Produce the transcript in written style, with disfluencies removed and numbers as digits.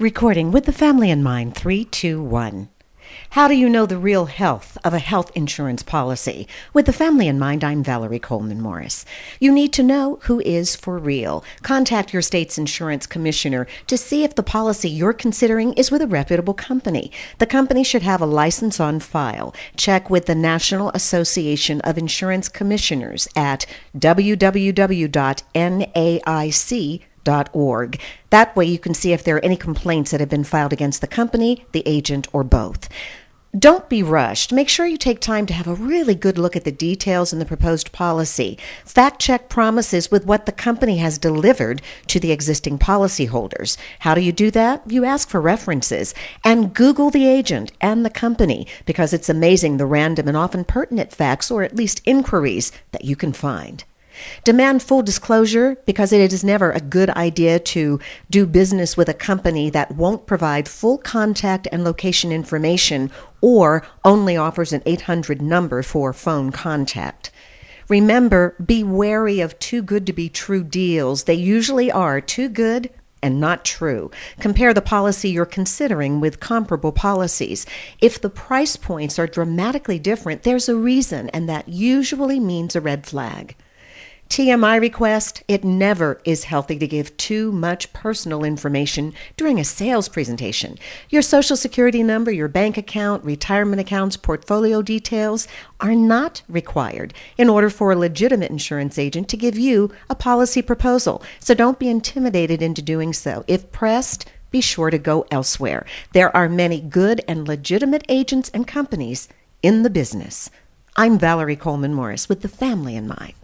Recording with the family in mind, 3, 2, 1. How do you know the real health of a health insurance policy? With the family in mind, I'm Valerie Coleman Morris. You need to know who is for real. Contact your state's insurance commissioner to see if the policy you're considering is with a reputable company. The company should have a license on file. Check with the National Association of Insurance Commissioners at www.naic.org. That way you can see if there are any complaints that have been filed against the company, the agent, or both. Don't be rushed. Make sure you take time to have a really good look at the details in the proposed policy. Fact-check promises with what the company has delivered to the existing policyholders. How do you do that? You ask for references and Google the agent and the company, because it's amazing the random and often pertinent facts, or at least inquiries, that you can find. Demand full disclosure, because it is never a good idea to do business with a company that won't provide full contact and location information or only offers an 800 number for phone contact. Remember, be wary of too good to be true deals. They usually are too good and not true. Compare the policy you're considering with comparable policies. If the price points are dramatically different, there's a reason, and that usually means a red flag. TMI request: it never is healthy to give too much personal information during a sales presentation. Your social security number, your bank account, retirement accounts, portfolio details are not required in order for a legitimate insurance agent to give you a policy proposal. So don't be intimidated into doing so. If pressed, be sure to go elsewhere. There are many good and legitimate agents and companies in the business. I'm Valerie Coleman Morris with the family in mind.